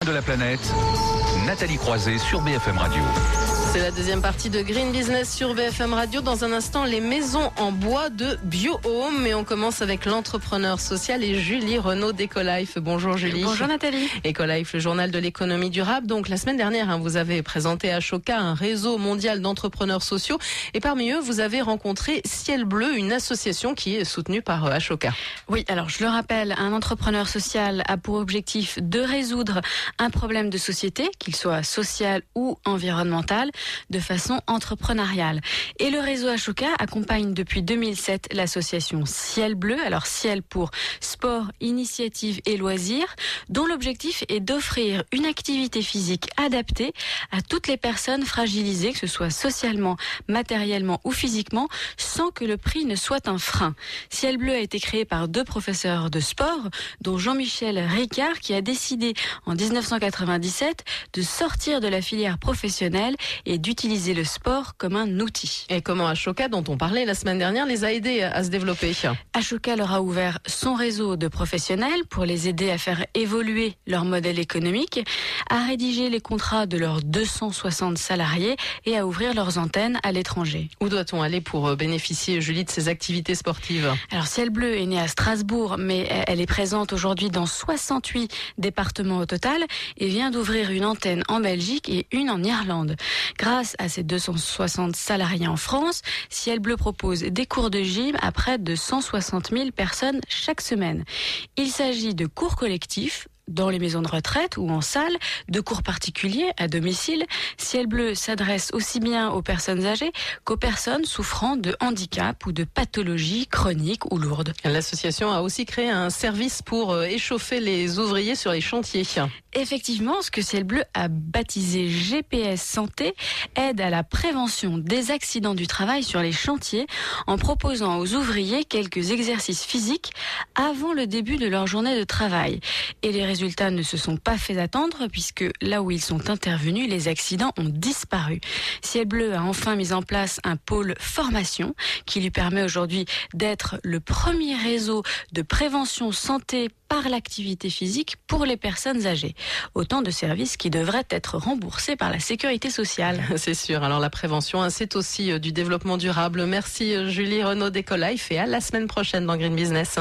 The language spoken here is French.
de la planète, Nathalie Croiset sur BFM Radio. C'est la deuxième partie de Green Business sur BFM Radio. Dans un instant, les maisons en bois de BioHome. Mais on commence avec l'entrepreneur social et Julie Renaud d'Ecolife. Bonjour Julie. Bonjour Nathalie. Ecolife, le journal de l'économie durable. Donc la semaine dernière, vous avez présenté à Ashoka un réseau mondial d'entrepreneurs sociaux. Et parmi eux, vous avez rencontré Ciel Bleu, une association qui est soutenue par Ashoka. Oui, alors je le rappelle, un entrepreneur social a pour objectif de résoudre un problème de société, qu'il soit social ou environnemental, de façon entrepreneuriale. Et le réseau Ashoka accompagne depuis 2007 l'association Ciel Bleu, alors Ciel pour sport, initiative et loisirs, dont l'objectif est d'offrir une activité physique adaptée à toutes les personnes fragilisées, que ce soit socialement, matériellement ou physiquement, sans que le prix ne soit un frein. Ciel Bleu a été créé par deux professeurs de sport, dont Jean-Michel Ricard, qui a décidé en 1997 de sortir de la filière professionnelle et d'utiliser le sport comme un outil. Et comment Ashoka, dont on parlait la semaine dernière, les a aidés à se développer? Ashoka leur a ouvert son réseau de professionnels pour les aider à faire évoluer leur modèle économique, à rédiger les contrats de leurs 260 salariés et à ouvrir leurs antennes à l'étranger. Où doit-on aller pour bénéficier, Julie, de ces activités sportives? Alors Ciel Bleu est née à Strasbourg, mais elle est présente aujourd'hui dans 68 départements au total et vient d'ouvrir une antenne en Belgique et une en Irlande. Grâce à ces 260 salariés en France, Ciel Bleu propose des cours de gym à près de 160 000 personnes chaque semaine. Il s'agit de cours collectifs dans les maisons de retraite ou en salle, de cours particuliers à domicile. Ciel Bleu s'adresse aussi bien aux personnes âgées qu'aux personnes souffrant de handicap ou de pathologies chroniques ou lourdes. L'association a aussi créé un service pour échauffer les ouvriers sur les chantiers. Effectivement, ce que Ciel Bleu a baptisé GPS Santé aide à la prévention des accidents du travail sur les chantiers en proposant aux ouvriers quelques exercices physiques avant le début de leur journée de travail. Et les résultats ne se sont pas fait attendre puisque là où ils sont intervenus, les accidents ont disparu. Ciel Bleu a enfin mis en place un pôle formation qui lui permet aujourd'hui d'être le premier réseau de prévention santé par l'activité physique pour les personnes âgées. Autant de services qui devraient être remboursés par la sécurité sociale. C'est sûr. Alors la prévention, c'est aussi du développement durable. Merci Julie Renaud d'Ecolife et à la semaine prochaine dans Green Business.